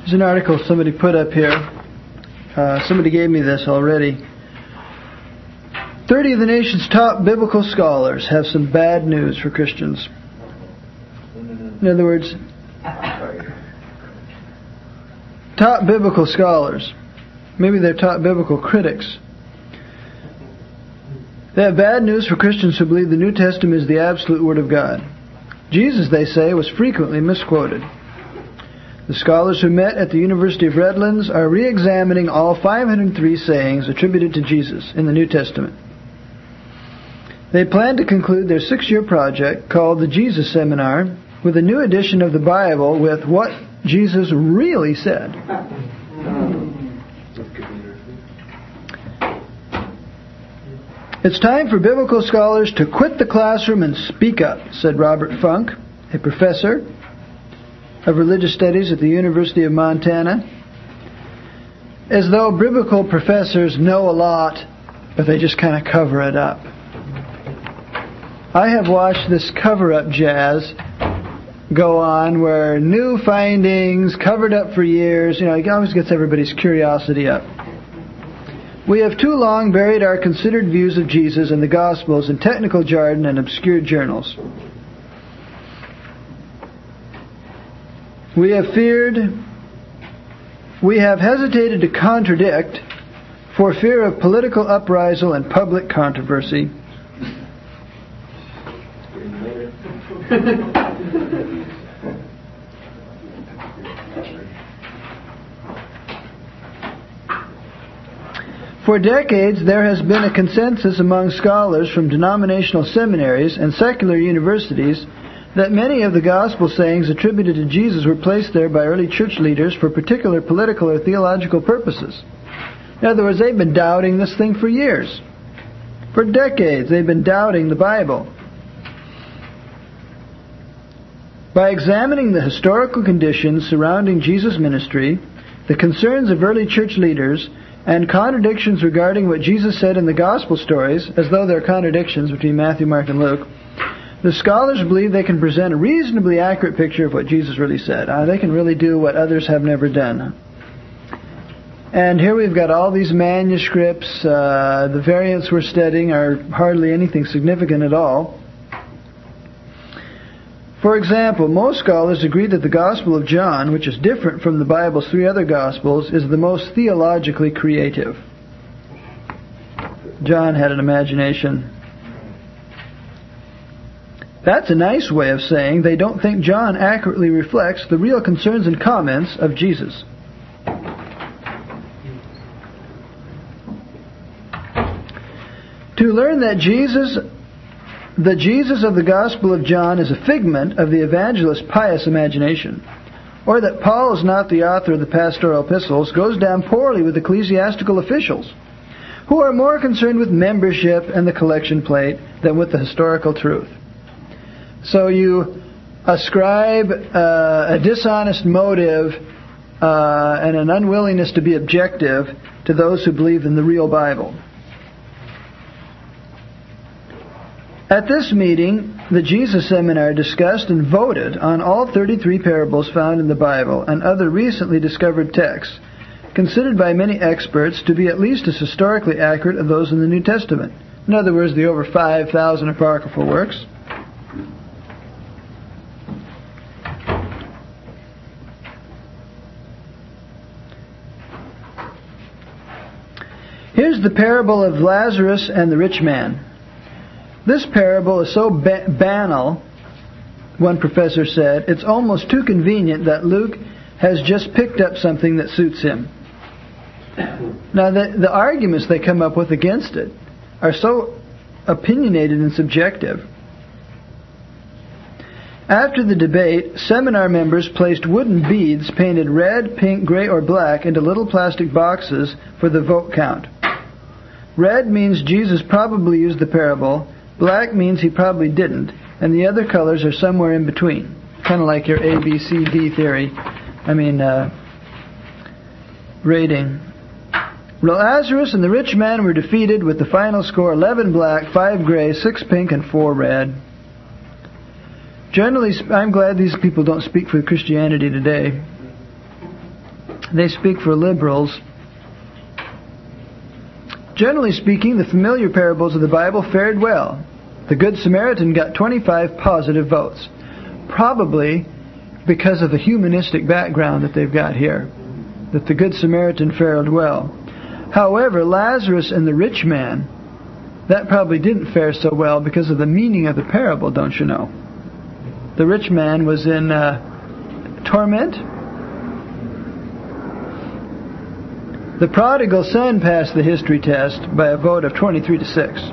There's an article somebody put up here. Somebody gave me this already. 30 of the nation's top biblical scholars have some bad news for Christians. In other words, top biblical scholars. Maybe they're top biblical critics. They have bad news for Christians who believe the New Testament is the absolute Word of God. Jesus, they say, was frequently misquoted. The scholars who met at the University of Redlands are re-examining all 503 sayings attributed to Jesus in the New Testament. They plan to conclude their 6-year project called the Jesus Seminar with a new edition of the Bible with what Jesus really said. It's time for biblical scholars to quit the classroom and speak up, said Robert Funk, a professor of religious studies at the University of Montana. As though biblical professors know a lot, but they just kind of cover it up. I have watched this cover-up jazz go on where new findings, covered up for years, it always gets everybody's curiosity up. We have too long buried our considered views of Jesus and the Gospels in technical jargon and obscure journals. We have hesitated to contradict for fear of political uprisal and public controversy. For decades, there has been a consensus among scholars from denominational seminaries and secular universities that many of the gospel sayings attributed to Jesus were placed there by early church leaders for particular political or theological purposes. In other words, they've been doubting this thing for years. For decades, they've been doubting the Bible. By examining the historical conditions surrounding Jesus' ministry, the concerns of early church leaders, and contradictions regarding what Jesus said in the gospel stories, as though there are contradictions between Matthew, Mark, and Luke, the scholars believe they can present a reasonably accurate picture of what Jesus really said. They can really do what others have never done. And here we've got all these manuscripts. The variants we're studying are hardly anything significant at all. For example, most scholars agree that the Gospel of John, which is different from the Bible's 3 other Gospels, is the most theologically creative. John had an imagination. That's a nice way of saying they don't think John accurately reflects the real concerns and comments of Jesus. To learn that the Jesus of the Gospel of John is a figment of the evangelist's pious imagination, or that Paul is not the author of the pastoral epistles, goes down poorly with ecclesiastical officials, who are more concerned with membership and the collection plate than with the historical truth. So you ascribe a dishonest motive and an unwillingness to be objective to those who believe in the real Bible. At this meeting, the Jesus Seminar discussed and voted on all 33 parables found in the Bible and other recently discovered texts, considered by many experts to be at least as historically accurate as those in the New Testament. In other words, the over 5,000 apocryphal works. Here's the parable of Lazarus and the rich man. This parable is so banal, one professor said, it's almost too convenient that Luke has just picked up something that suits him. Now, the arguments they come up with against it are so opinionated and subjective. After the debate, seminar members placed wooden beads painted red, pink, gray, or black into little plastic boxes for the vote count. Red means Jesus probably used the parable. Black means he probably didn't. And the other colors are somewhere in between. Kind of like your A, B, C, D theory. Rating. Lazarus and the rich man were defeated with the final score 11 black, 5 gray, 6 pink, and 4 red. Generally, I'm glad these people don't speak for Christianity today. they speak for liberals. Generally speaking, the familiar parables of the Bible fared well. The Good Samaritan got 25 positive votes, probably because of the humanistic background that they've got here, that the Good Samaritan fared well. However, Lazarus and the rich man, that probably didn't fare so well because of the meaning of the parable, don't you know? The rich man was in torment. The prodigal son passed the history test by a vote of 23-6.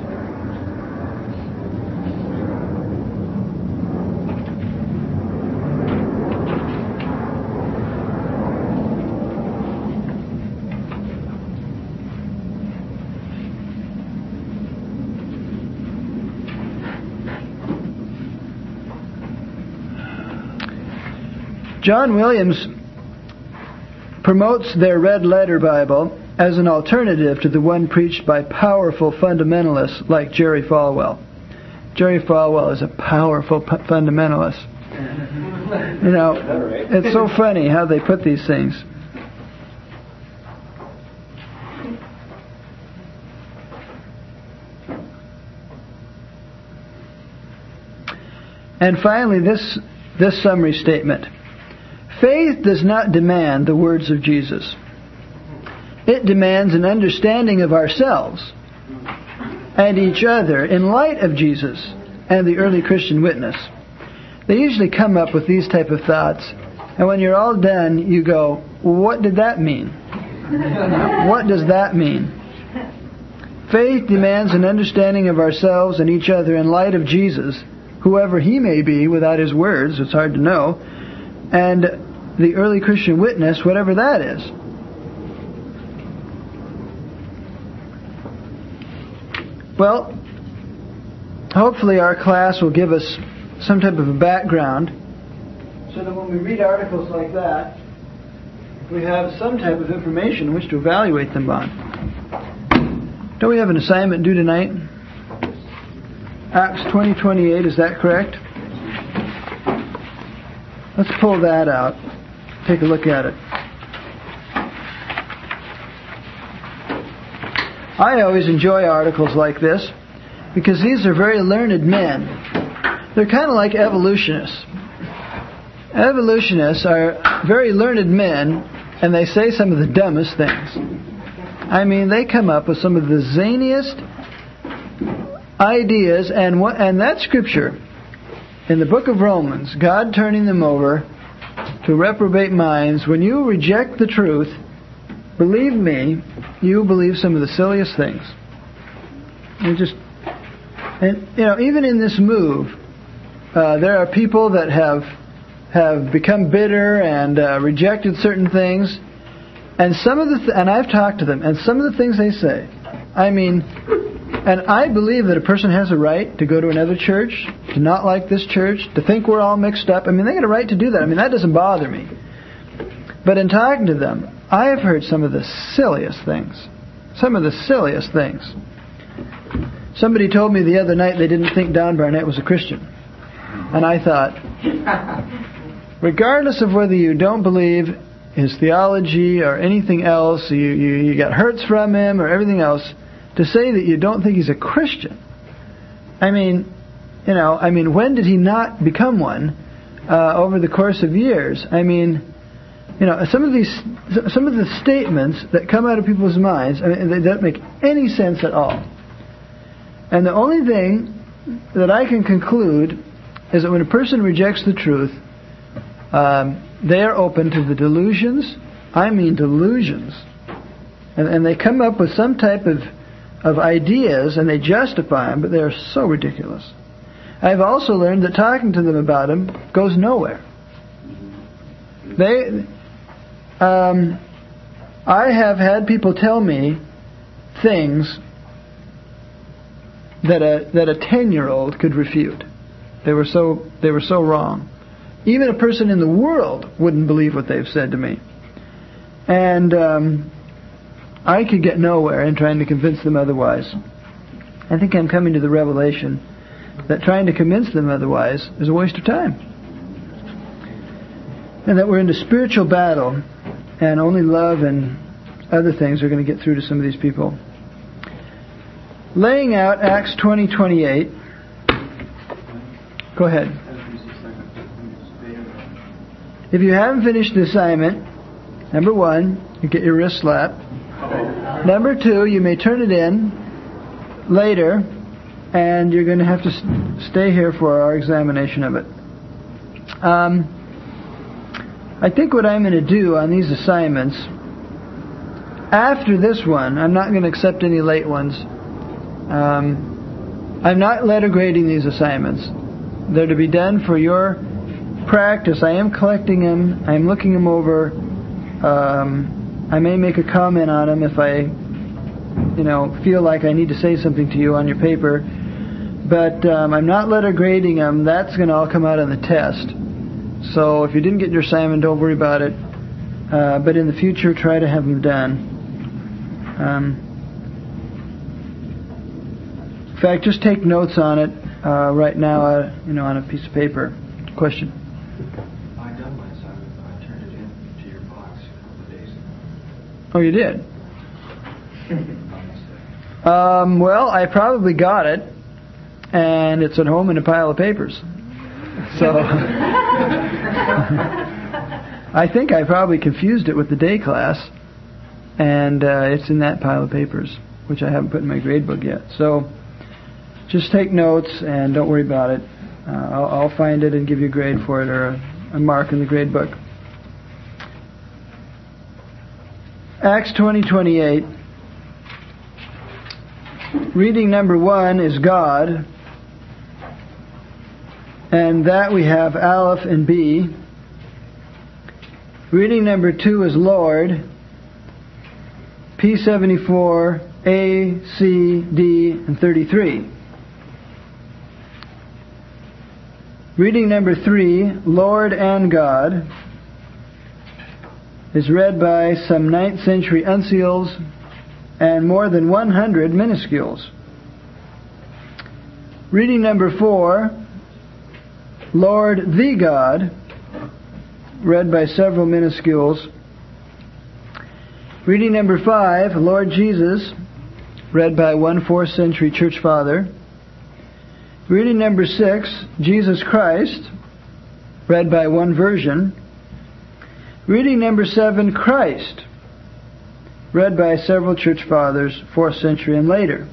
John Williams promotes their red letter Bible as an alternative to the one preached by powerful fundamentalists like Jerry Falwell. Jerry Falwell is a powerful fundamentalist. You know, it's so funny how they put these things. And finally, this summary statement. Faith does not demand the words of Jesus. It demands an understanding of ourselves and each other in light of Jesus and the early Christian witness. They usually come up with these type of thoughts, and when you're all done, you go, what did that mean? What does that mean? Faith demands an understanding of ourselves and each other in light of Jesus, whoever He may be without His words, it's hard to know, and the early Christian witness, whatever that is. Well, hopefully our class will give us some type of a background so that when we read articles like that, we have some type of information in which to evaluate them on. Don't we have an assignment due tonight? Acts 20:28, is that correct? Let's pull that out. Take a look at it. I always enjoy articles like this because these are very learned men. They're kind of like evolutionists. Evolutionists are very learned men, and they say some of the dumbest things. I mean, they come up with some of the zaniest ideas, and that scripture in the book of Romans, God turning them over to reprobate minds. When you reject the truth, believe me, you believe some of the silliest things. Even in this move, there are people that have become bitter and rejected certain things, and and I've talked to them, and some of the things they say, I mean, and I believe that a person has a right to go to another church, to not like this church, to think we're all mixed up. I mean, they got a right to do that. I mean, that doesn't bother me. But in talking to them, I have heard some of the silliest things. Some of the silliest things. Somebody told me the other night they didn't think Don Barnett was a Christian. And I thought, regardless of whether you don't believe his theology or anything else, you got hurts from him or everything else, to say that you don't think he's a Christian. I mean, when did he not become one over the course of years? I mean, some of the statements that come out of people's minds, I mean, they don't make any sense at all. And the only thing that I can conclude is that when a person rejects the truth, they are open to the delusions. I mean delusions. And they come up with some type of ideas, and they justify them, but they are so ridiculous. I've also learned that talking to them about them goes nowhere. I have had people tell me things that a 10-year-old could refute. They were so wrong. Even a person in the world wouldn't believe what they've said to me. And I could get nowhere in trying to convince them otherwise. I think I'm coming to the revelation that trying to convince them otherwise is a waste of time. And that we're in a spiritual battle And only love and other things are going to get through to some of these people. Laying out Acts 20:28. Go ahead. If you haven't finished the assignment, number 1, you get your wrist slapped. Number 2, you may turn it in later, and you're going to have to stay here for our examination of it. I think what I'm going to do on these assignments, after this one, I'm not going to accept any late ones. I'm not letter grading these assignments. They're to be done for your practice. I am collecting them. I'm looking them over. I may make a comment on them if I, feel like I need to say something to you on your paper. But I'm not letter grading them. That's going to all come out on the test. So if you didn't get your assignment, don't worry about it. But in the future, try to have them done. In fact, just take notes on it right now, on a piece of paper. Question? I done my assignment. I turned it in to your box a couple of days ago. Oh, you did? Well, I probably got it, and it's at home in a pile of papers. So I think I probably confused it with the day class, and it's in that pile of papers, which I haven't put in my grade book yet. So just take notes and don't worry about it. I'll find it and give you a grade for it, or a mark in the grade book. Acts 20:28. Reading number 1 is God, and that we have Aleph and B. Reading number 2 is Lord, P74, A, C, D, and 33. Reading number 3, Lord and God, is read by some 9th century uncials and more than 100 minuscules. Reading number 4, Lord the God, read by several minuscules. Reading number 5, Lord Jesus, read by one 4th century church father. Reading number 6, Jesus Christ, read by one version. Reading number 7, Christ, read by several church fathers, 4th century and later.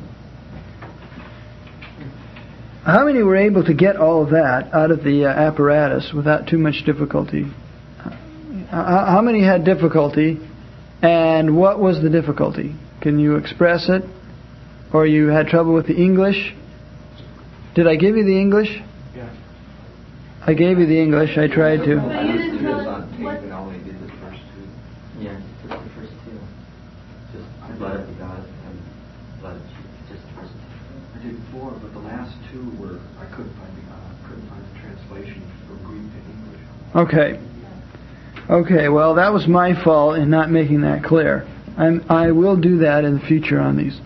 How many were able to get all of that out of the apparatus without too much difficulty? How many had difficulty, and what was the difficulty? Can you express it? Or you had trouble with the English? Did I give you the English? Yeah. I gave you the English. I tried to. I didn't tell us on tape and only did the first 2. Yeah, just the first 2. Just blood of the God and blood of Jesus. Just the first 2. I did 4, but the last 2 were I couldn't find the translation from Greek to English. Okay, well, that was my fault in not making that clear. I will do that in the future on these.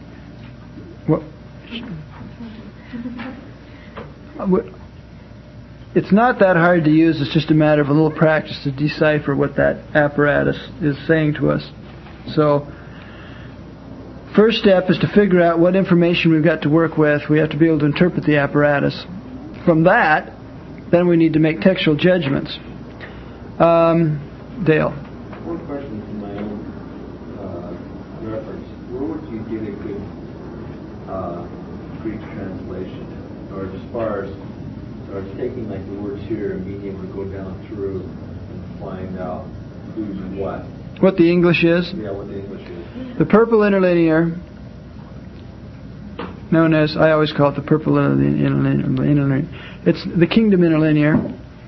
It's not that hard to use. It's just a matter of a little practice to decipher what that apparatus is saying to us. So, first step is to figure out what information we've got to work with. We have to be able to interpret the apparatus. From that, then we need to make textual judgments. Dale. One question from my own reference. Where would you get a good Greek translation? Or as far as taking like the words here and being able to go down through and find out who's what? What the English is? Yeah, what the English is. The purple interlinear, known as, I always call it the purple interlinear. It's the Kingdom interlinear.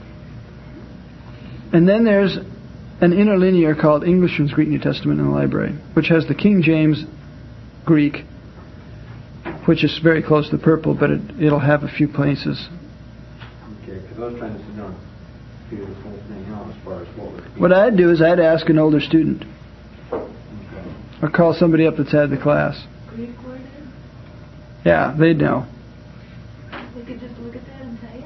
And then there's an interlinear called Englishman's Greek New Testament in the library, which has the King James Greek, which is very close to the purple, but it'll have a few places. Okay, because I was trying to sit down and figure this whole thing out as far as what would be. What I'd do is I'd ask an older student, Okay. or call somebody up that's had the class. Greek word is? Yeah, they'd know. We could just look at that and tell you?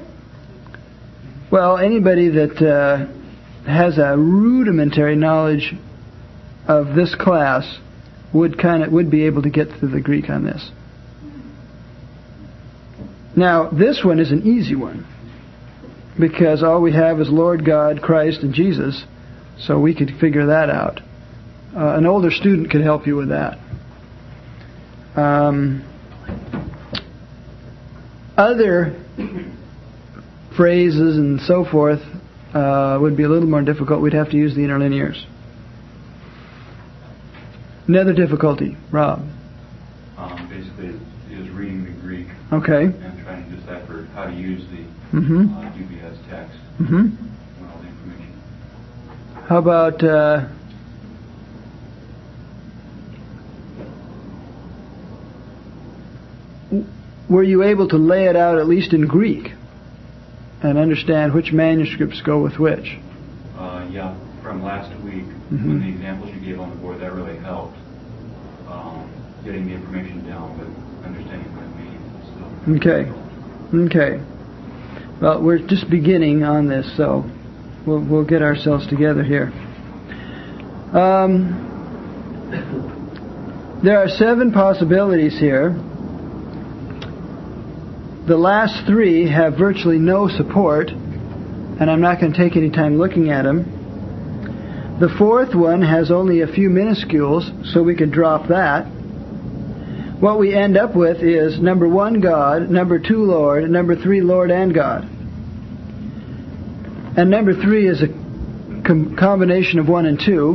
Well, anybody that has a rudimentary knowledge of this class would be able to get through the Greek on this. Now, this one is an easy one, because all we have is Lord God, Christ, and Jesus, so we could figure that out. An older student could help you with that. Other phrases and so forth would be a little more difficult. We'd have to use the interlinears. Another difficulty, Rob. Basically, is reading the Greek. Okay. And trying to decipher how to use the UBS text. Mm-hmm. All the information. How about were you able to lay it out at least in Greek and understand which manuscripts go with which? Yeah, from last week, when the examples you gave on the board, that really helped getting the information down, but understanding what it means. Okay. Well, we're just beginning on this, so we'll get ourselves together here. There are 7 possibilities here. The last 3 have virtually no support, and I'm not going to take any time looking at them. The 4th one has only a few minuscules, so we could drop that. What we end up with is number 1, God, number 2, Lord, number 3, Lord and God. And number 3 is a combination of 1 and 2.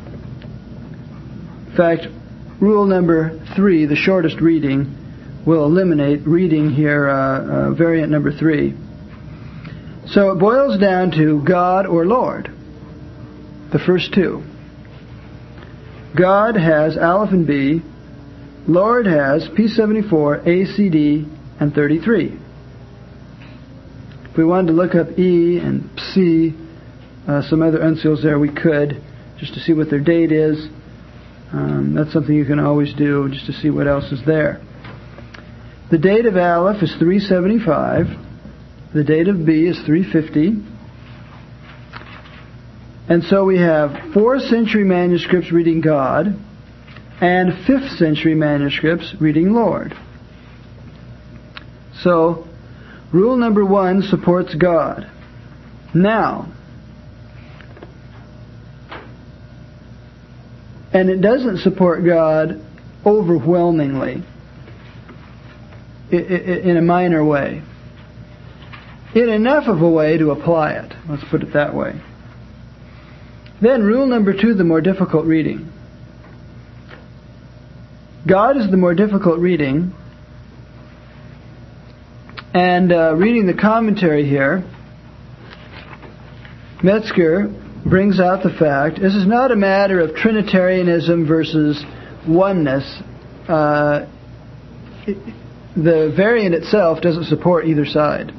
In fact, rule number 3, the shortest reading, will eliminate reading here variant number 3. So it boils down to God or Lord, the first 2. God has Aleph and B. Lord has P74, ACD, and 33. If we wanted to look up E and C, some other uncials there, we could, just to see what their date is. That's something you can always do, just to see what else is there. The date of Aleph is 375. The date of B is 350. And so we have 4th century manuscripts reading God, and 5th century manuscripts reading Lord. So, rule number 1 supports God. Now, and it doesn't support God overwhelmingly, in a minor way. In enough of a way to apply it. Let's put it that way. Then rule number 2, the more difficult reading. God is the more difficult reading. And reading the commentary here, Metzger brings out the fact, this is not a matter of Trinitarianism versus oneness. The variant itself doesn't support either side.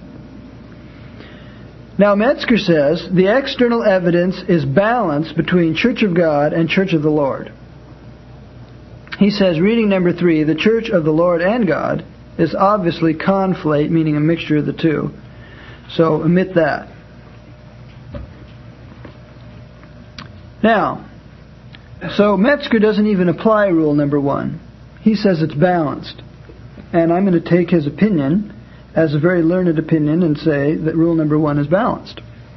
Now Metzger says the external evidence is balanced between Church of God and Church of the Lord. He says, reading number 3, the Church of the Lord and God is obviously conflate, meaning a mixture of the two. So omit that. Now, so Metzger doesn't even apply rule number 1. He says it's balanced. And I'm going to take his opinion as a very learned opinion and say that rule number 1 is balanced.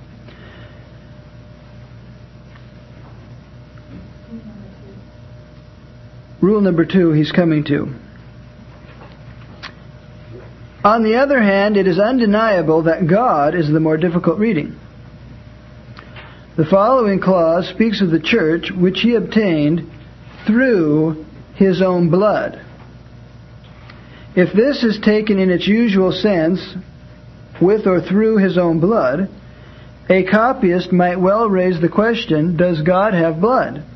Rule number 2 he's coming to. On the other hand, it is undeniable that God is the more difficult reading. The following clause speaks of the church which he obtained through his own blood. If this is taken in its usual sense, with or through his own blood, a copyist might well raise the question, does God have blood?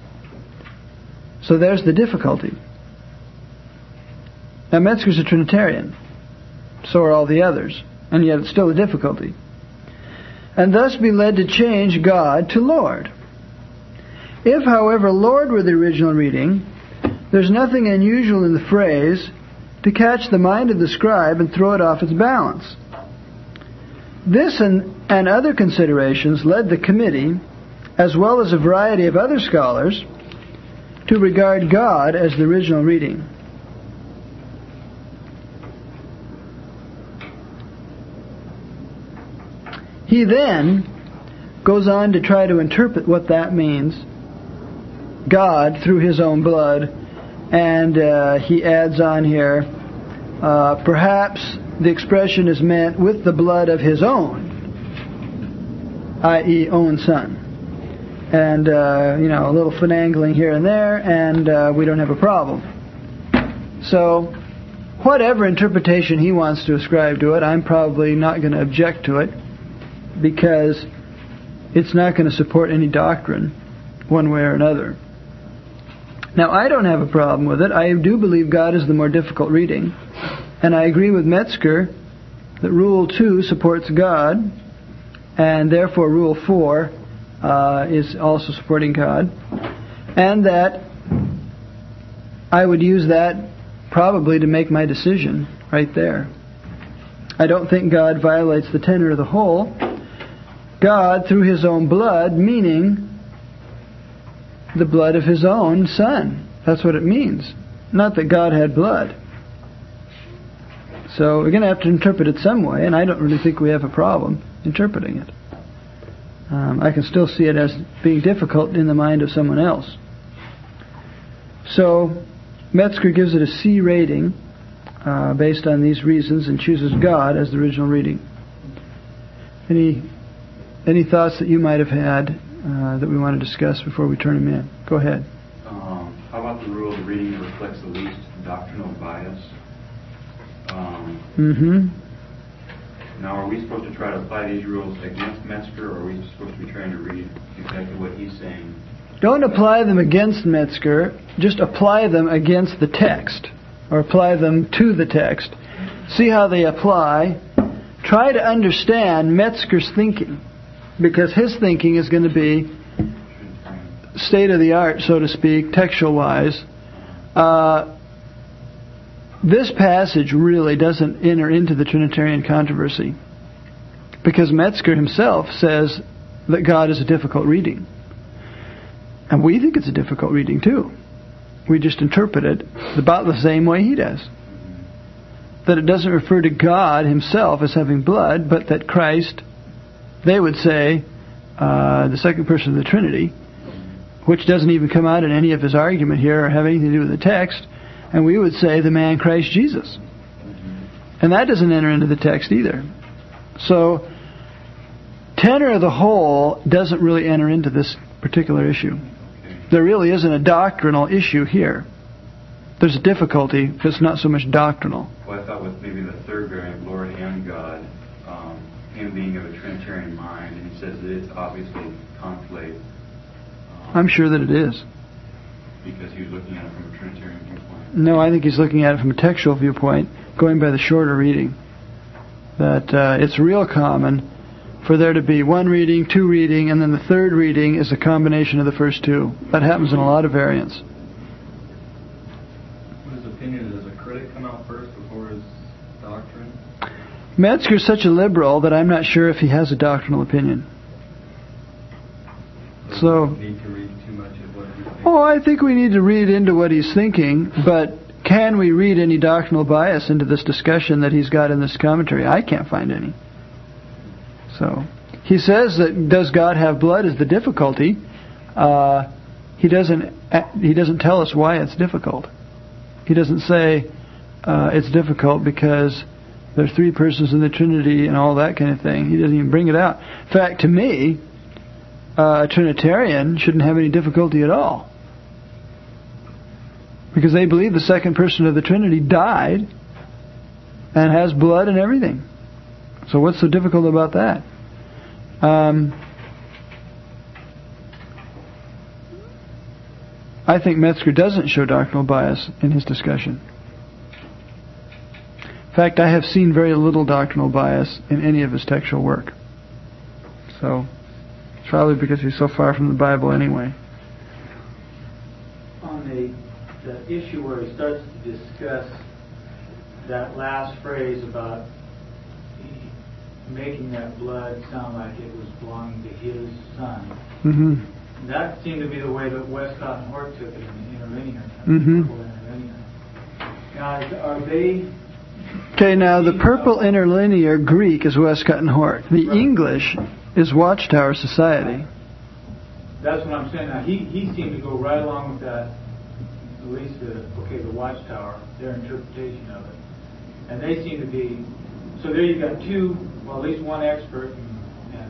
So there's the difficulty. Now Metzger's a Trinitarian. So are all the others. And yet it's still a difficulty. And thus be led to change God to Lord. If, however, Lord were the original reading, there's nothing unusual in the phrase to catch the mind of the scribe and throw it off its balance. This and other considerations led the committee as well as a variety of other scholars, to regard God as the original reading. He then goes on to try to interpret what that means, God through His own blood, and he adds on here, perhaps the expression is meant with the blood of His own, i.e. own Son. And, a little finagling here and there, and we don't have a problem. So, whatever interpretation he wants to ascribe to it, I'm probably not going to object to it, because it's not going to support any doctrine one way or another. Now, I don't have a problem with it. I do believe God is the more difficult reading. And I agree with Metzger that Rule 2 supports God, and therefore Rule 4 is also supporting God. And that I would use that probably to make my decision right there. I don't think God violates the tenor of the whole. God, through His own blood, meaning the blood of His own Son. That's what it means. Not that God had blood. So we're going to have to interpret it some way, and I don't really think we have a problem interpreting it. I can still see it as being difficult in the mind of someone else. So Metzger gives it a C rating based on these reasons and chooses God as the original reading. Any thoughts that you might have had that we want to discuss before we turn them in? Go ahead. How about the rule of reading that reflects the least doctrinal bias? Now, are we supposed to try to apply these rules against Metzger, or are we supposed to be trying to read exactly what he's saying? Don't apply them against Metzger. Just apply them against the text, or apply them to the text. See how they apply. Try to understand Metzger's thinking, because his thinking is going to be state of the art, so to speak, textual-wise. This passage really doesn't enter into the Trinitarian controversy, because Metzger himself says that God is a difficult reading. And we think it's a difficult reading too. We just interpret it about the same way he does. That it doesn't refer to God Himself as having blood, but that Christ, they would say, the second person of the Trinity, which doesn't even come out in any of his argument here or have anything to do with the text, and we would say the man Christ Jesus. And that doesn't enter into the text either. So, tenor of the whole doesn't really enter into this particular issue. There really isn't a doctrinal issue here. There's a difficulty, but it's not so much doctrinal. Well, I thought with maybe the third variant, Lord and God, him being of a Trinitarian mind, and he says that it's obviously conflate. I'm sure that it is. Because he was looking at it from a Trinitarian viewpoint. No, I think he's looking at it from a textual viewpoint, going by the shorter reading. That it's real common for there to be one reading, two reading, and then the third reading is a combination of the first two. That happens in a lot of variants. His opinion, does a critic come out first before his doctrine? Metzger's such a liberal that I'm not sure if he has a doctrinal opinion. So, need to read too much of what he's thinking. I think we need to read into what he's thinking, but can we read any doctrinal bias into this discussion that he's got in this commentary? I can't find any. So, he says that does God have blood is the difficulty. He doesn't tell us why it's difficult. He doesn't say it's difficult because there's three persons in the Trinity and all that kind of thing. He doesn't even bring it out. In fact, to me, a Trinitarian shouldn't have any difficulty at all, because they believe the second person of the Trinity died and has blood and everything. So what's so difficult about that? I think Metzger doesn't show doctrinal bias in his discussion. In fact, I have seen very little doctrinal bias in any of his textual work. So, it's probably because he's so far from the Bible anyway. On the issue where he starts to discuss that last phrase about making that blood sound like it was belonging to his son. Mm-hmm. That seemed to be the way that Westcott and Hort took it in the interlinear. Mm-hmm. Now, are they... Okay, now the purple interlinear Greek is Westcott and Hort. The English is Watchtower Society. That's what I'm saying. Now, he seemed to go right along with that, at least the Watchtower, their interpretation of it. And they seem to be... So there you've got two, well, at least one expert and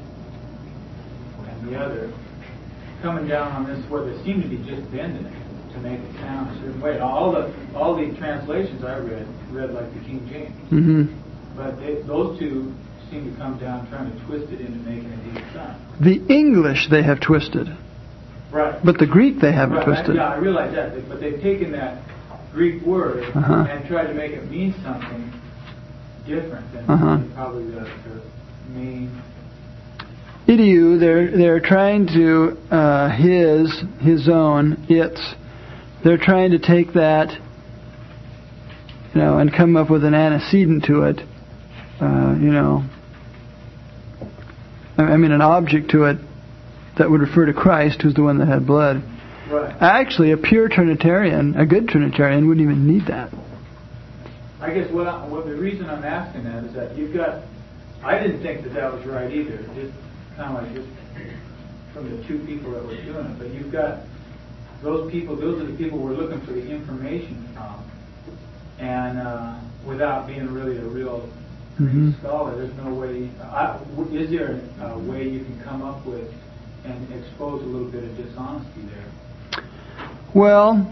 the other coming down on this where they seem to be just bending it to make it sound a certain way. All the translations I read like the King James. Mm-hmm. But those two seem to come down trying to twist it into making it even sound. The English they have twisted. Right. But the Greek they haven't twisted. I realize that. But they've taken that Greek word and tried to make it mean something different than probably the main... Idiu, they're trying to his own, its. They're trying to take that, and come up with an antecedent to it, an object to it that would refer to Christ, who's the one that had blood. Right. Actually, a pure Trinitarian, a good Trinitarian, wouldn't even need that. I guess what the reason I'm asking that is that you've got... I didn't think that was right either. Just kind of like just from the two people that were doing it. But you've got those people. Those are the people we're looking for the information from. And without being really a real scholar, there's no way... is there a way you can come up with and expose a little bit of dishonesty there? Well,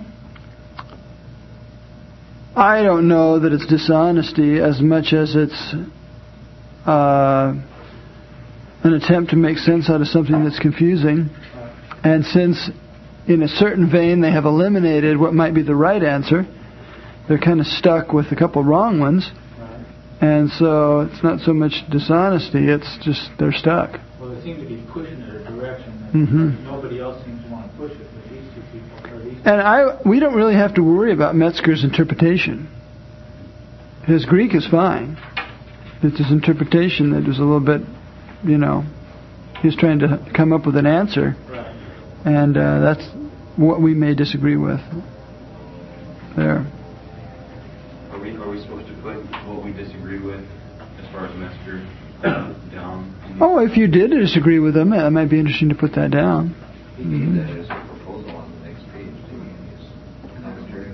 I don't know that it's dishonesty as much as it's an attempt to make sense out of something that's confusing. And since, in a certain vein, they have eliminated what might be the right answer, they're kind of stuck with a couple wrong ones. And so it's not so much dishonesty, it's just they're stuck. Well, they seem to be pushing it a direction that nobody else seems to want to push it, but these two people... And we don't really have to worry about Metzger's interpretation. His Greek is fine. It's his interpretation that was a little bit, he's trying to come up with an answer. Right. And that's what we may disagree with there. Are we supposed to put what we disagree with as far as Metzger down? Oh, if you did disagree with him, it might be interesting to put that down. He gave that as a proposal on the next page, didn't he, in his commentary?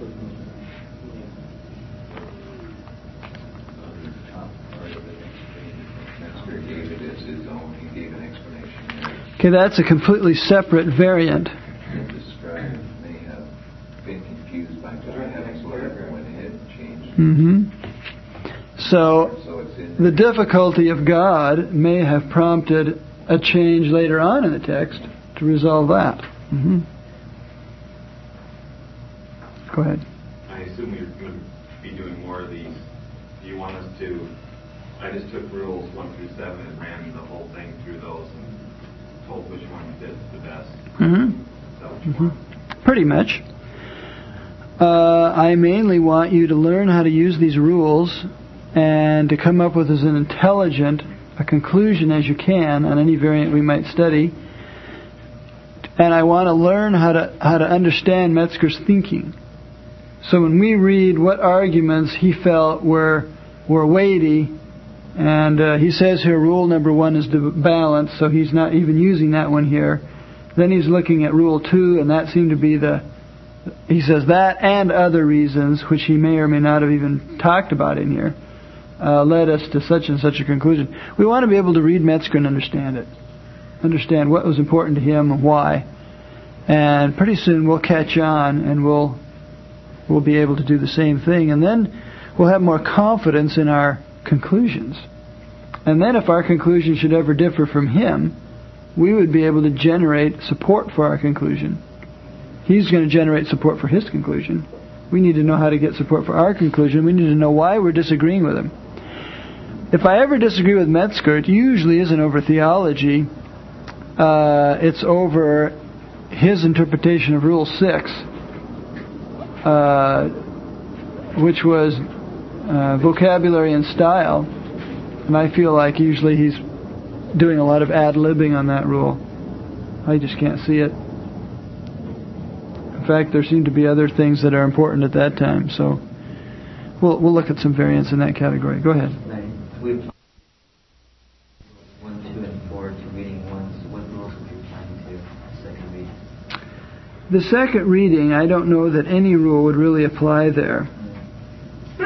The top part of the next page. Metzger gave it as his own. He gave an explanation there. Okay, that's a completely separate variant. The scribe may have been confused by having whatever went ahead and changed. So the difficulty of God may have prompted a change later on in the text to resolve that. Go ahead. I assume you're going to be doing more of these. Do you want us to... I just took rules 1 through 7 and ran the whole thing through those and told which one fits the best. Is that what you want? Pretty much. I mainly want you to learn how to use these rules and to come up with as an intelligent a conclusion as you can on any variant we might study. And I want to learn how to understand Metzger's thinking. So when we read what arguments he felt were weighty, and he says here rule number 1 is to balance, so he's not even using that one here. Then he's looking at rule 2, and that seemed to be he says that and other reasons, which he may or may not have even talked about in here, led us to such and such a conclusion. We want to be able to read Metzger and understand it. Understand what was important to him and why. And pretty soon we'll catch on and we'll be able to do the same thing. And then we'll have more confidence in our conclusions. And then if our conclusion should ever differ from him, we would be able to generate support for our conclusion. He's going to generate support for his conclusion. We need to know how to get support for our conclusion. We need to know why we're disagreeing with him. If I ever disagree with Metzger, it usually isn't over theology. It's over his interpretation of Rule 6, which was vocabulary and style. And I feel like usually he's doing a lot of ad-libbing on that rule. I just can't see it. In fact, there seem to be other things that are important at that time. So we'll look at some variants in that category. Go ahead. We apply 1, 2, and 4 to reading ones. What rules would you apply to the second reading? The second reading, I don't know that any rule would really apply there. 3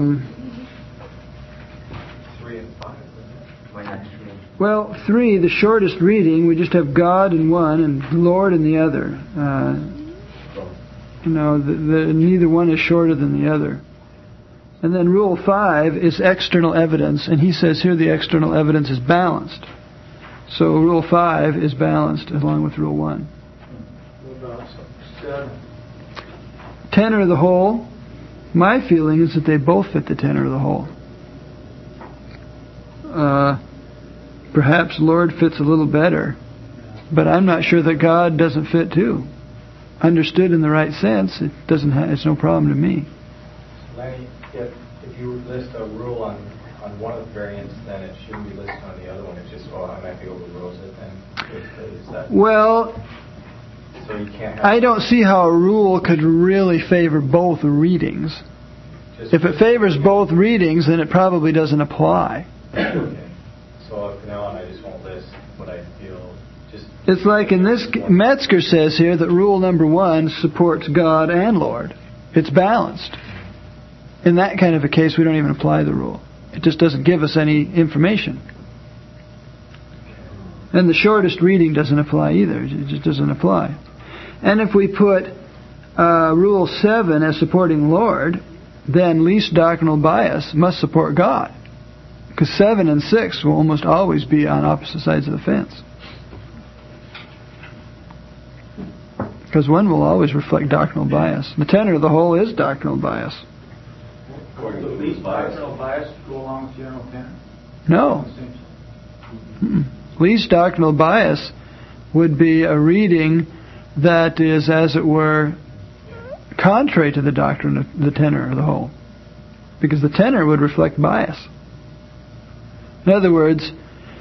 and 5. Why not 3? Well, 3, the shortest reading, we just have God in one and Lord in the other. Neither one is shorter than the other. And then Rule 5 is external evidence, and he says here the external evidence is balanced. So Rule 5 is balanced along with Rule 1. What about 7? Tenor of the whole, my feeling is that they both fit the tenor of the whole. Perhaps Lord fits a little better, but I'm not sure that God doesn't fit too. Understood in the right sense, it's no problem to me. Lenny, if you list a rule on one of the variants, then it shouldn't be listed on the other one. It's just, I might be overrules it then. Is that, well, so you can't have, I don't see how a rule could really favor both readings. If it favors both readings, then it probably doesn't apply. Okay. So from now on, I just won't list what I feel. It's like in this, Metzger says here that rule number 1 supports God and Lord. It's balanced. In that kind of a case, we don't even apply the rule. It just doesn't give us any information. And the shortest reading doesn't apply either. It just doesn't apply. And if we put Rule 7 as supporting Lord, then least doctrinal bias must support God. Because 7 and 6 will almost always be on opposite sides of the fence. Because one will always reflect doctrinal bias. The tenor of the whole is doctrinal bias. According to least doctrinal bias go along with general tenor? No. Least doctrinal bias would be a reading that is, as it were, contrary to the doctrine of the tenor of the whole. Because the tenor would reflect bias. In other words,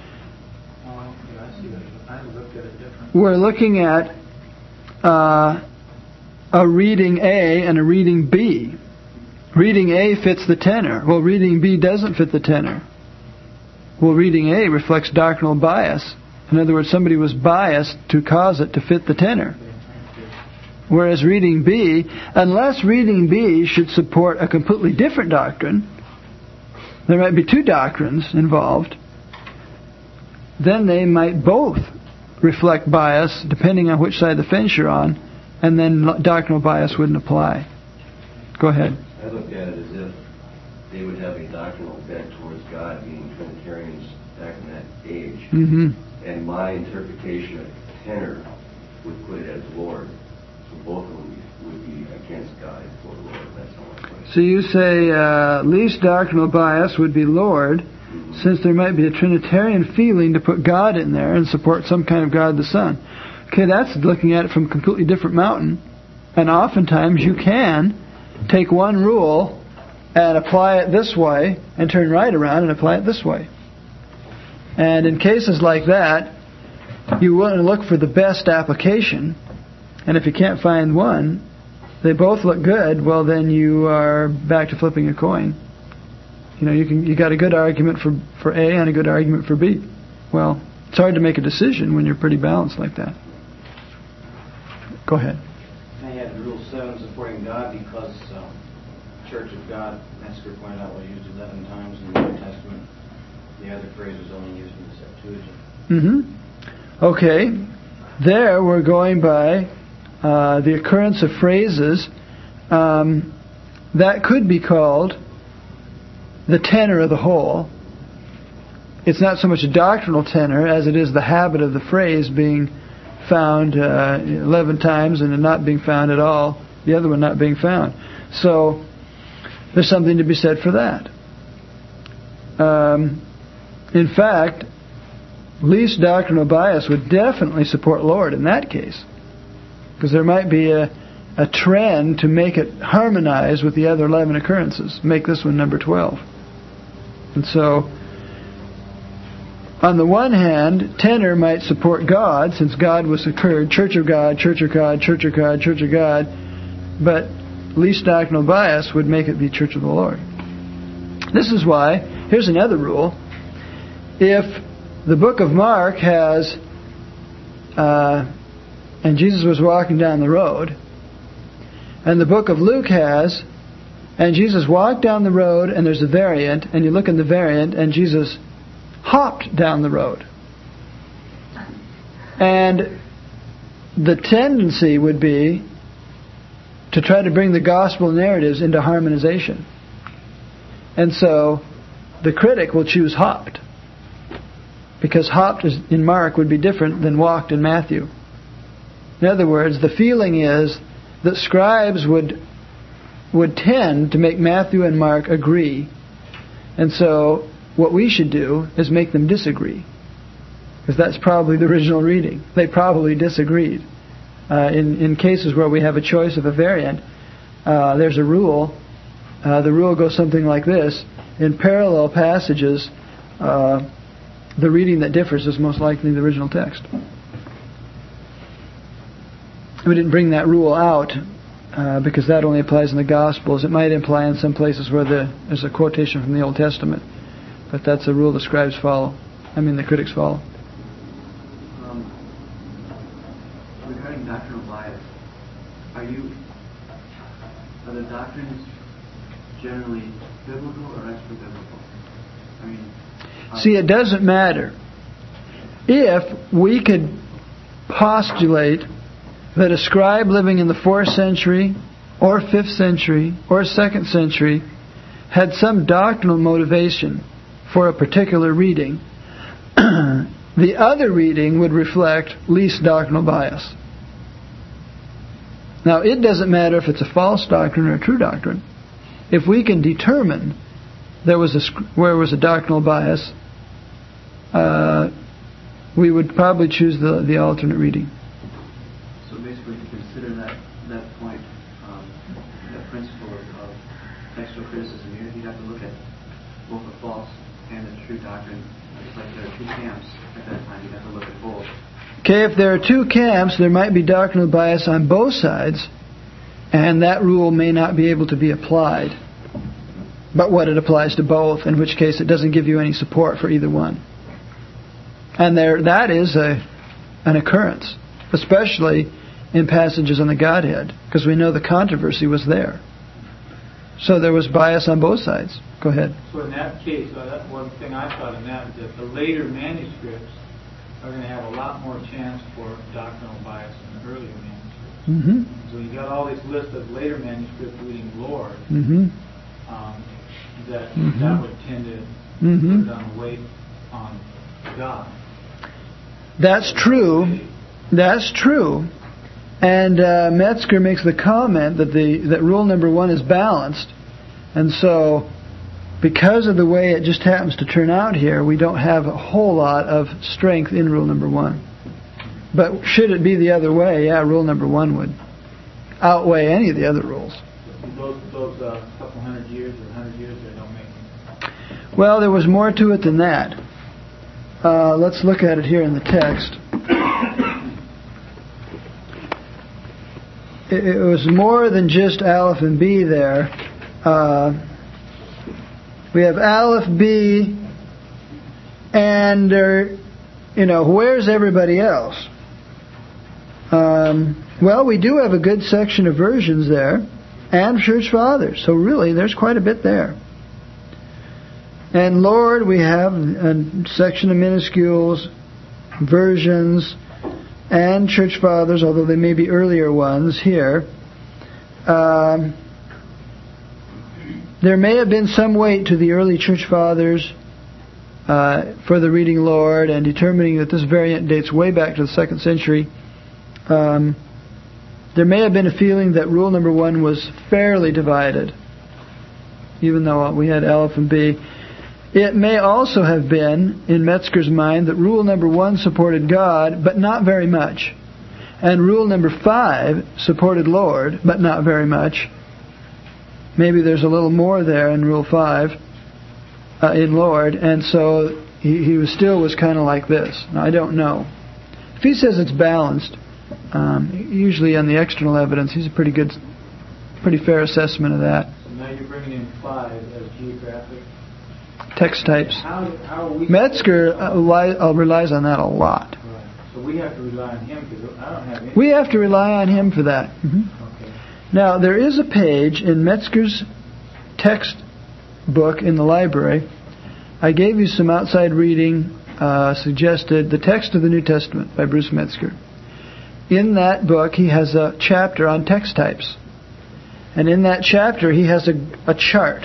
we're looking at a reading A and a reading B. Reading A fits the tenor. Well, reading B doesn't fit the tenor. Well, reading A reflects doctrinal bias. In other words, somebody was biased to cause it to fit the tenor. Whereas reading B, unless reading B should support a completely different doctrine, there might be 2 doctrines involved, then they might both reflect bias depending on which side of the fence you're on, and then doctrinal bias wouldn't apply. Go ahead. I look at it as if they would have a doctrinal bent towards God, being Trinitarians back in that age. Mm-hmm. And my interpretation of tenor would put it as Lord. So both of them would be against God for Lord. That's how I put it. So you say least doctrinal bias would be Lord, since there might be a Trinitarian feeling to put God in there and support some kind of God the Son. Okay, that's looking at it from a completely different mountain. And oftentimes you can take one rule and apply it this way and turn right around and apply it this way. And in cases like that, you want to look for the best application. And if you can't find one, they both look good, well then you are back to flipping a coin. You got a good argument for A and a good argument for B. Well, it's hard to make a decision when you're pretty balanced like that. Go ahead. I had Rule 7 supporting God because Church of God, Metzger pointed out, was used 11 times in the New Testament. The other phrase was only used in the Septuagint. Mm-hmm. Okay. There we're going by the occurrence of phrases that could be called the tenor of the whole. It's not so much a doctrinal tenor as it is the habit of the phrase being found 11 times and not being found at all, the other one not being found. So there's something to be said for that. In fact, least doctrinal bias would definitely support Lord in that case, because there might be a trend to make it harmonize with the other 11 occurrences, make this one number 12. And so on the one hand, tenor might support God, since God was occurred, Church of God, Church of God, Church of God, Church of God, but least doctrinal bias would make it be Church of the Lord. This is why, here's another rule. If the book of Mark has, and Jesus was walking down the road, and the book of Luke has, and Jesus walked down the road, and there's a variant, and you look in the variant, and Jesus hopped down the road. And the tendency would be to try to bring the gospel narratives into harmonization. And so the critic will choose hopped, because hopped in Mark would be different than walked in Matthew. In other words, the feeling is that scribes would tend to make Matthew and Mark agree. And so what we should do is make them disagree, because that's probably the original reading. They probably disagreed. In cases where we have a choice of a variant, there's a rule. The rule goes something like this. In parallel passages, the reading that differs is most likely the original text. We didn't bring that rule out because that only applies in the Gospels. It might apply in some places where there's a quotation from the Old Testament. But that's a rule the scribes follow. The critics follow. Regarding doctrinal bias, are the doctrines generally biblical or extra-biblical? See, it doesn't matter. If we could postulate that a scribe living in the 4th century or 5th century or 2nd century had some doctrinal motivation for a particular reading, the other reading would reflect least doctrinal bias. Now, it doesn't matter if it's a false doctrine or a true doctrine. If we can determine where was a doctrinal bias, we would probably choose the alternate reading. So basically, to consider that point, that principle of textual criticism, you'd have to look at both the false and the true doctrine. It's like there are two camps at that time. You'd have to look at both. Okay, if there are two camps, there might be doctrinal bias on both sides, and that rule may not be able to be applied. But what it applies to both, in which case it doesn't give you any support for either one. And that is an occurrence, especially in passages on the Godhead, because we know the controversy was there. So there was bias on both sides. Go ahead. So in that case, that's one thing I thought in that, is that the later manuscripts are going to have a lot more chance for doctrinal bias than the earlier manuscripts. Mm-hmm. So you got all this list of later manuscripts reading Lord, that would tend to put down weight on God. That's true. That's true. And Metzger makes the comment that rule number 1 is balanced. And so, because of the way it just happens to turn out here, we don't have a whole lot of strength in rule number 1. But should it be the other way, rule number 1 would outweigh any of the other rules. Those couple 100 years or 100 years, they don't make them. Well, there was more to it than that. Let's look at it here in the text. It was more than just Aleph and B there. We have Aleph, B, and where's everybody else? Well, we do have a good section of versions there, and church fathers. So really, there's quite a bit there. And Lord, we have a section of minuscules, versions, and church fathers, although they may be earlier ones here. There may have been some weight to the early church fathers for the reading Lord and determining that this variant dates way back to the 2nd century. There may have been a feeling that rule number 1 was fairly divided, even though we had Aleph and B. It may also have been, in Metzger's mind, that rule number 1 supported God, but not very much. And rule number 5 supported Lord, but not very much. Maybe there's a little more there in rule 5, in Lord. And so he was kind of like this. Now, I don't know. If he says it's balanced, usually on the external evidence, he's a pretty fair assessment of that. So now you're bringing in 5 as geographic text types. How are we Metzger relies on that a lot. Right. So we have to rely on him because I don't have any. We have to rely on him for that. Okay. Now, there is a page in Metzger's text book in the library. I gave you some outside reading suggested, The Text of the New Testament by Bruce Metzger. In that book, he has a chapter on text types. And in that chapter, he has a chart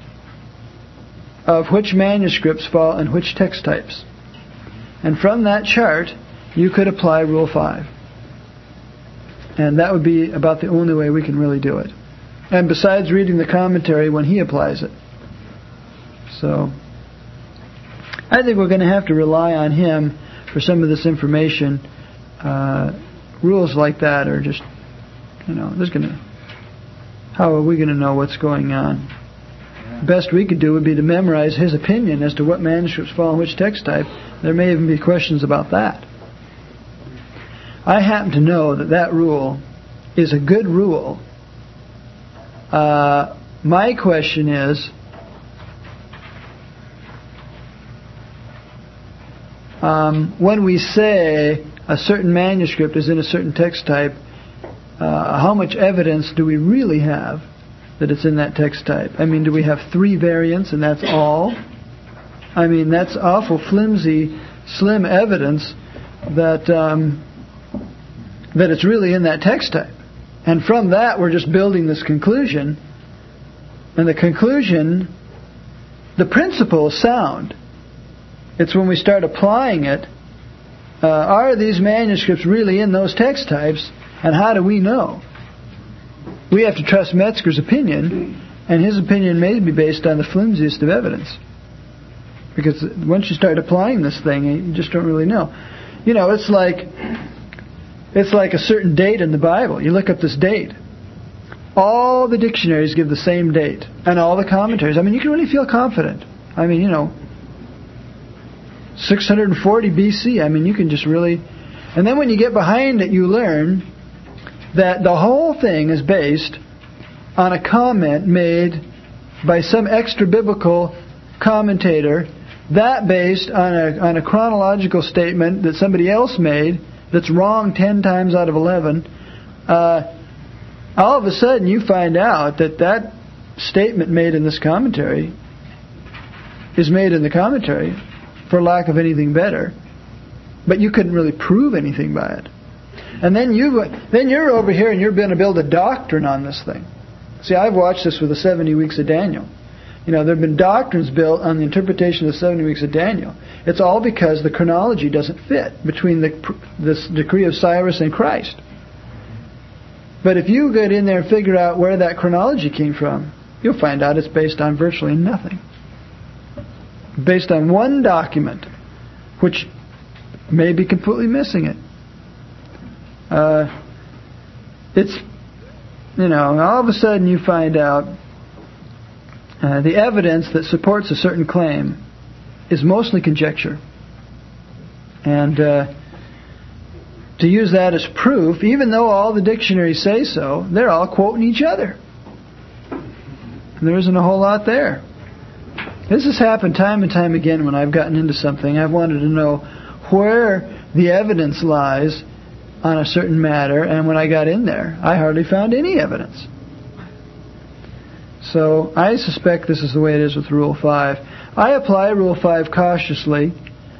of which manuscripts fall in which text types. And from that chart, you could apply Rule 5. And that would be about the only way we can really do it. And besides reading the commentary when he applies it. So, I think we're going to have to rely on him for some of this information. Rules like that are just, how are we going to know what's going on? Best we could do would be to memorize his opinion as to what manuscripts fall in which text type. There may even be questions about that. I happen to know that rule is a good rule. My question is, when we say a certain manuscript is in a certain text type, how much evidence do we really have that it's in that text type? I mean, do we have 3 variants and that's all? I mean, that's awful flimsy, slim evidence that it's really in that text type. And from that, we're just building this conclusion. And the conclusion, the principle is sound. It's when we start applying it, are these manuscripts really in those text types? And how do we know? We have to trust Metzger's opinion, and his opinion may be based on the flimsiest of evidence. Because once you start applying this thing, you just don't really know. It's like a certain date in the Bible. You look up this date. All the dictionaries give the same date, and all the commentaries. I mean, you can really feel confident. I mean, 640 BC. I mean, you can just really... And then when you get behind it, you learn that the whole thing is based on a comment made by some extra-biblical commentator, that based on a chronological statement that somebody else made that's wrong 10 times out of 11. All of a sudden you find out that statement made in this commentary is made in the commentary for lack of anything better, but you couldn't really prove anything by it. And then you're over here and you're going to build a doctrine on this thing. See, I've watched this with the 70 weeks of Daniel. There have been doctrines built on the interpretation of the 70 weeks of Daniel. It's all because the chronology doesn't fit between this decree of Cyrus and Christ. But if you get in there and figure out where that chronology came from, you'll find out it's based on virtually nothing. Based on one document, which may be completely missing it. All of a sudden you find out the evidence that supports a certain claim is mostly conjecture. And to use that as proof, even though all the dictionaries say so, they're all quoting each other. And there isn't a whole lot there. This has happened time and time again when I've gotten into something. I've wanted to know where the evidence lies on a certain matter, and when I got in there, I hardly found any evidence. So I suspect this is the way it is with Rule 5. I apply Rule 5 cautiously.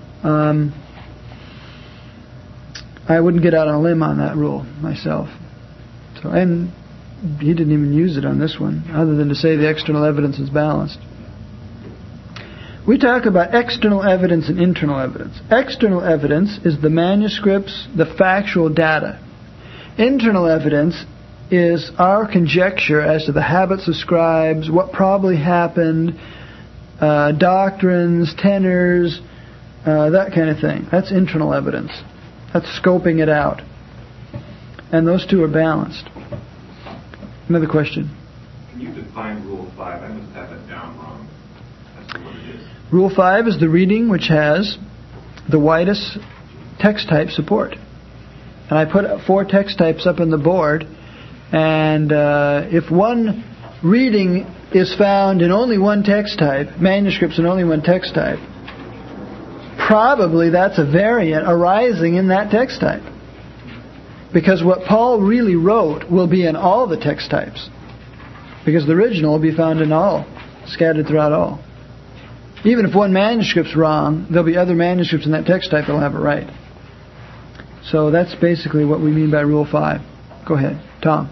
I wouldn't get out on a limb on that rule myself. And he didn't even use it on this one, other than to say the external evidence is balanced. We talk about external evidence and internal evidence. External evidence is the manuscripts, the factual data. Internal evidence is our conjecture as to the habits of scribes, what probably happened, doctrines, tenors, that kind of thing. That's internal evidence. That's scoping it out. And those two are balanced. Another question. Can you define Rule 5? I must have it down wrong. That's what it is. Rule 5 is the reading which has the widest text type support. And I put 4 text types up on the board, and if one reading is found in only one text type, manuscripts in only one text type, probably that's a variant arising in that text type. Because what Paul really wrote will be in all the text types. Because the original will be found in all, scattered throughout all. Even if one manuscript's wrong, there'll be other manuscripts in that text type that'll have it right. So that's basically what we mean by Rule 5. Go ahead, Tom.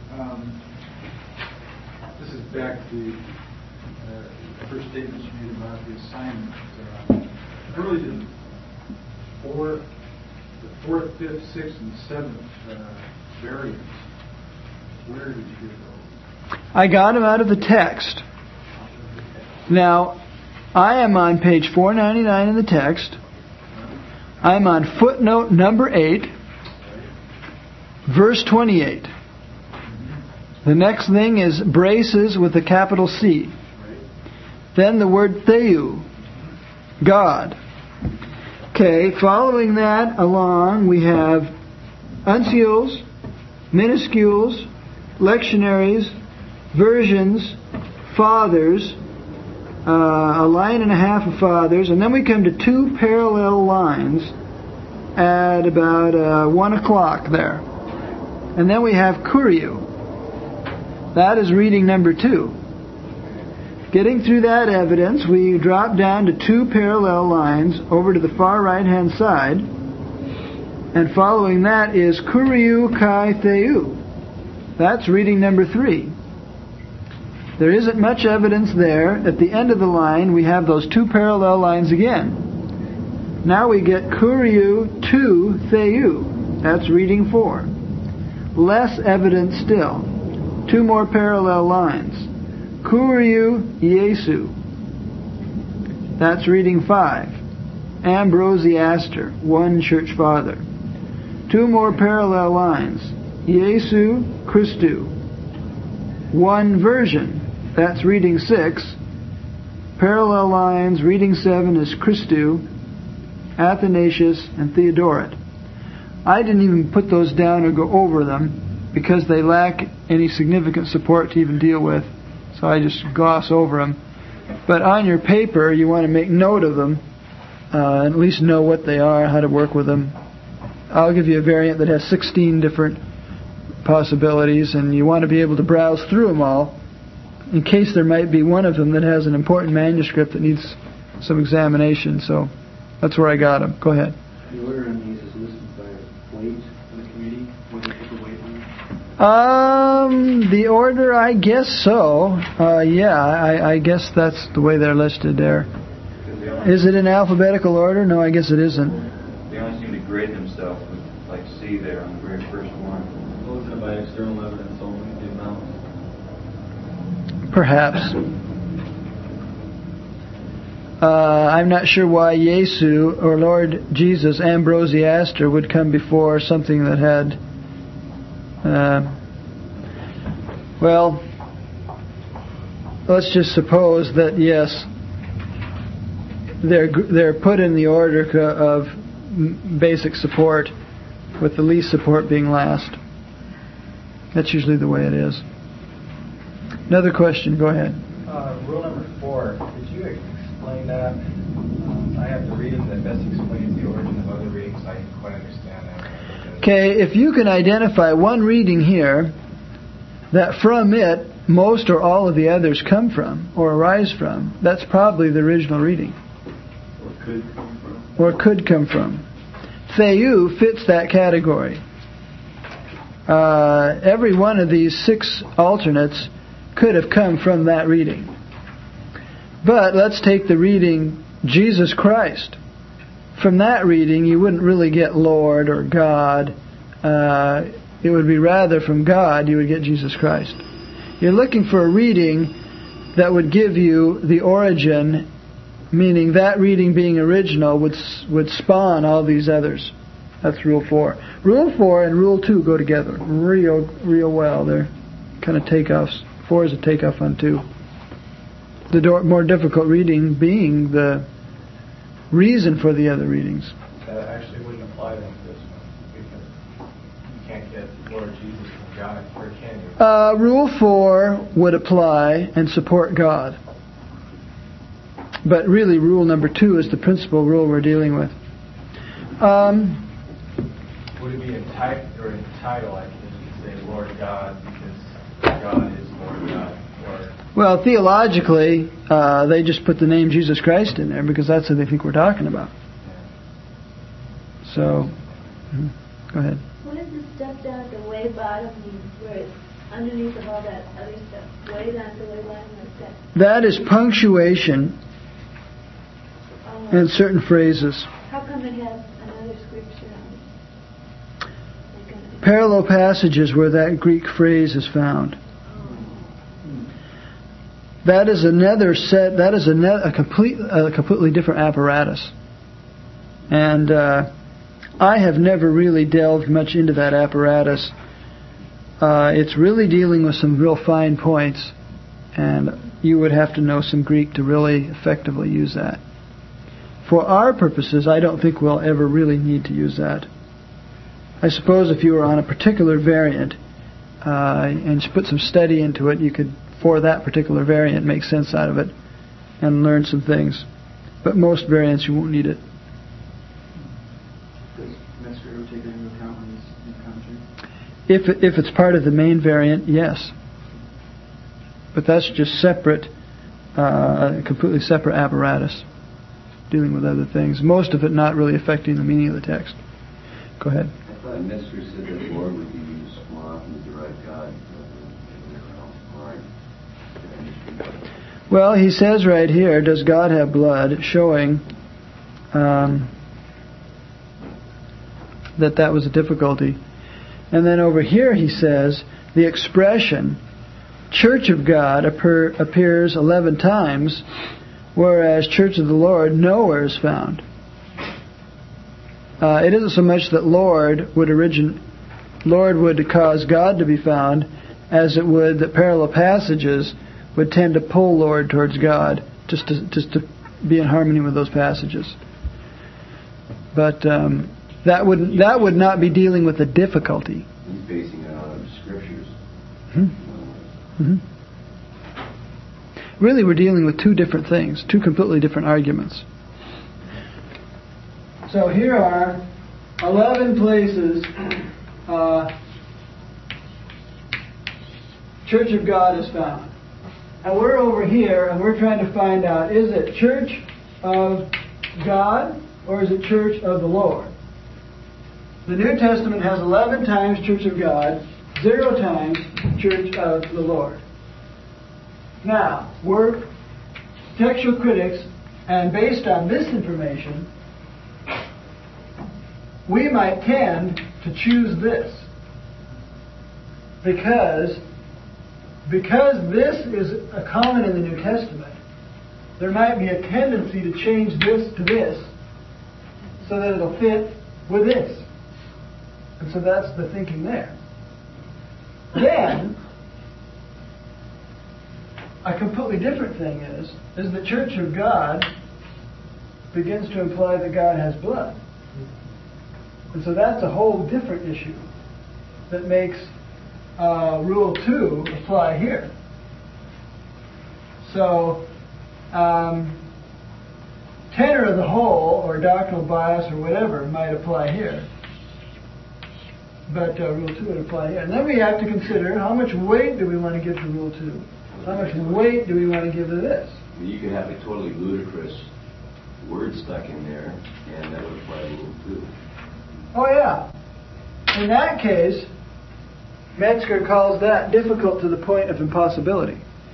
This is back to the first statements you made about the assignment. Early to the 4th, 5th, 6th, and 7th variants, where did you get those? I got them out of the text. Now, I am on page 499 in the text. I'm on footnote number 8, verse 28. The next thing is braces with a capital C. Then the word Theou, God. Okay, following that along, we have uncials, minuscules, lectionaries, versions, fathers, a line and a half of fathers, and then we come to 2 parallel lines at about 1 o'clock there. And then we have Kuriou. That is reading number 2. Getting through that evidence, we drop down to 2 parallel lines over to the far right-hand side. And following that is Kuriou Kai Theou. That's reading number 3. There isn't much evidence there. At the end of the line, we have those 2 parallel lines again. Now we get Kuriou Tu Theou. That's reading 4. Less evidence still. 2 more parallel lines. Kuriou Yesu. That's reading 5. Ambrosiaster, one church father. 2 more parallel lines. Yesu Christou. 1 version. That's reading 6. Parallel lines, reading 7 is Christou, Athanasius, and Theodoret. I didn't even put those down or go over them because they lack any significant support to even deal with. So I just gloss over them. But on your paper, you want to make note of them, and at least know what they are, how to work with them. I'll give you a variant that has 16 different possibilities, and you want to be able to browse through them all in case there might be one of them that has an important manuscript that needs some examination. So that's where I got them. Go ahead. The order on these is listed by weight of the committee. What they put the weight on? The order, I guess so. I guess that's the way they're listed there. Is it in alphabetical order? No, I guess it isn't. They only seem to grade themselves with, like, C there on the very first one. Looking at by external evidence only, the amount. Perhaps. I'm not sure why Yesu or Lord Jesus Ambrosiaster would come before something that had well, let's just suppose that yes, they're put in the order of basic support, with the least support being last. That's usually the way it is. Another question, go ahead. Rule number 4, could you explain that? I have the reading that best explains the origin of other readings. I didn't quite understand that. Okay, if you can identify one reading here that from it most or all of the others come from or arise from, that's probably the original reading. Or could come from. Theou fits that category. Every one of these 6 alternates could have come from that reading. But let's take the reading Jesus Christ. From that reading, you wouldn't really get Lord or God. It would be rather from God you would get Jesus Christ. You're looking for a reading that would give you the origin, meaning that reading being original would spawn all these others. That's Rule 4. Rule 4 and Rule 2 go together real well. They're kind of takeoffs. 4 is a takeoff on 2. The more difficult reading being the reason for the other readings. That actually wouldn't apply then to this one, because you can't get Lord Jesus from God, or can you? Rule 4 would apply and support God. But really, rule number 2 is the principal rule we're dealing with. Would it be a title, like if you say Lord God, because God is Lord God? Or Well, theologically, they just put the name Jesus Christ in there because that's what they think we're talking about. So, go ahead. What does this stuff down at the way bottom mean, where it's underneath of all that other stuff? Way down to the way bottom, what's that? That is punctuation in certain phrases. How come it has another scripture on it? Parallel passages where that Greek phrase is found. That is another set. That is a completely different apparatus, and I have never really delved much into that apparatus. It's really dealing with some real fine points, and you would have to know some Greek to really effectively use that. For our purposes, I don't think we'll ever really need to use that. I suppose if you were on a particular variant and put some study into it, you could, for that particular variant, make sense out of it and learn some things. But most variants, you won't need it. Does Metzger ever take that into account when he's in commentary? If it's part of the main variant, yes. But that's just separate, a completely separate apparatus, dealing with other things. Most of it not really affecting the meaning of the text. Go ahead. I thought Metzger said that Lord would be used more often to derive God. Well, he says right here, does God have blood, showing that was a difficulty. And then over here he says, the expression Church of God appears 11 times, whereas Church of the Lord nowhere is found. It isn't so much that Lord would cause God to be found, as it would that parallel passages would tend to pull Lord towards God, just to be in harmony with those passages. But that would not be dealing with the difficulty. He's basing it on the scriptures. Really, we're dealing with two different things, two completely different arguments. So here are 11 places Church of God is found. And we're over here and we're trying to find out, is it Church of God or is it Church of the Lord? The New Testament has 11 times Church of God, 0 times Church of the Lord. Now, we're textual critics, and based on this information, we might tend to choose this. Because this is a common in the New Testament, there might be a tendency to change this to this so that it'll fit with this. And so that's the thinking there. Then, a completely different thing is the Church of God begins to imply that God has blood. And so that's a whole different issue that makes Rule 2 apply here. So, tenor of the whole, or doctrinal bias, or whatever, might apply here. But Rule 2 would apply here. And then we have to consider how much weight do we want to give to Rule 2? How much weight do we want to give to this? You could have a totally ludicrous word stuck in there, and that would apply to Rule 2. Oh, yeah. In that case, Metzger calls that difficult to the point of impossibility.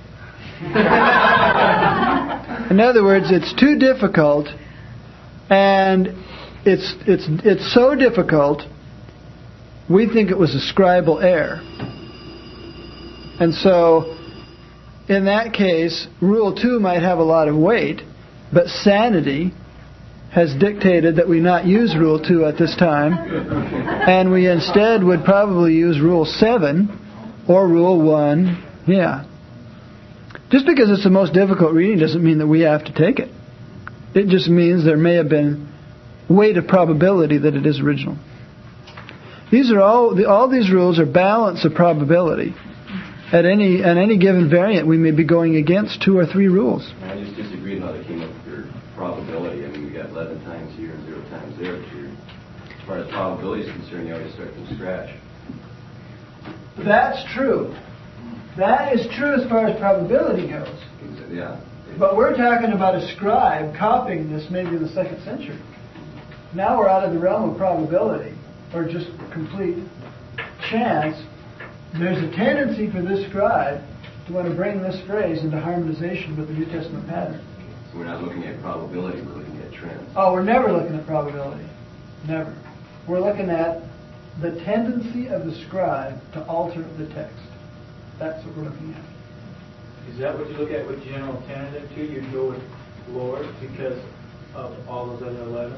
In other words, it's too difficult, and it's so difficult, we think it was a scribal error. And so, in that case, Rule 2 might have a lot of weight, but sanity has dictated that we not use Rule 2 at this time, and we instead would probably use Rule 7 or Rule 1. Yeah. Just because it's the most difficult reading doesn't mean that we have to take it. It just means there may have been weight of probability that it is original. These are all these rules are balance of probability. At any given variant, we may be going against 2 or 3 rules. I just disagree with how they came up with their probability. I mean, we got 11 times here and 0 times there. But as far as probability is concerned, you always start from scratch. That's true. That is true as far as probability goes. Yeah. But we're talking about a scribe copying this maybe in the 2nd century. Now we're out of the realm of probability, or just complete chance. There's a tendency for this scribe to want to bring this phrase into harmonization with the New Testament pattern. So we're not looking at probability, we're looking at trends. Oh, we're never looking at probability. Never. We're looking at the tendency of the scribe to alter the text. That's what we're looking at. Is that what you look at with general tentative too? You go with Lord because of all those other 11?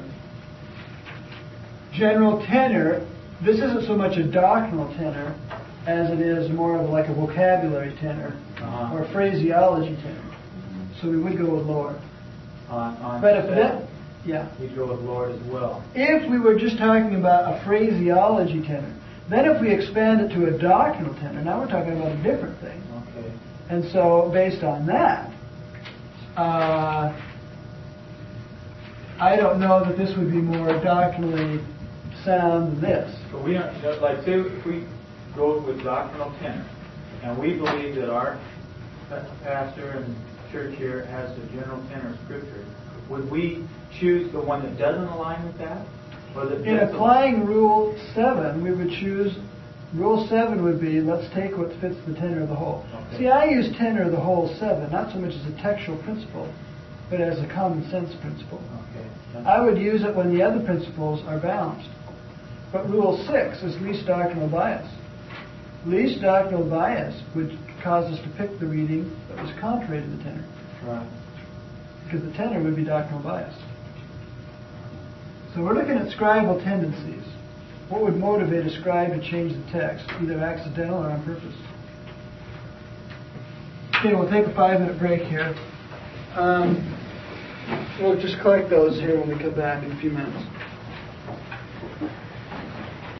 General tenor, this isn't so much a doctrinal tenor as it is more of like a vocabulary tenor or phraseology tenor. So we would go with Lord. But if that, yeah, we'd go with Lord as well. If we were just talking about a phraseology tenor, then if we expand it to a doctrinal tenor, now we're talking about a different thing. Okay. And so based on that, I don't know that this would be more doctrinally sound than this. But we don't, like say if we go with doctrinal tenor, and we believe that our pastor and church here has the general tenor of Scripture, would we choose the one that doesn't align with that? Or that in applying Rule 7, we would choose, Rule 7 would be, let's take what fits the tenor of the whole. Okay. See, I use tenor of the whole 7, not so much as a textual principle, but as a common sense principle. Okay. I would use it when the other principles are balanced. But Rule 6 is least doctrinal bias. Least doctrinal bias would cause us to pick the reading that was contrary to the tenor. Right. Because the tenor would be doctrinal bias. So we're looking at scribal tendencies. What would motivate a scribe to change the text, either accidental or on purpose? Okay, we'll take a 5-minute break here. We'll just collect those here when we come back in a few minutes.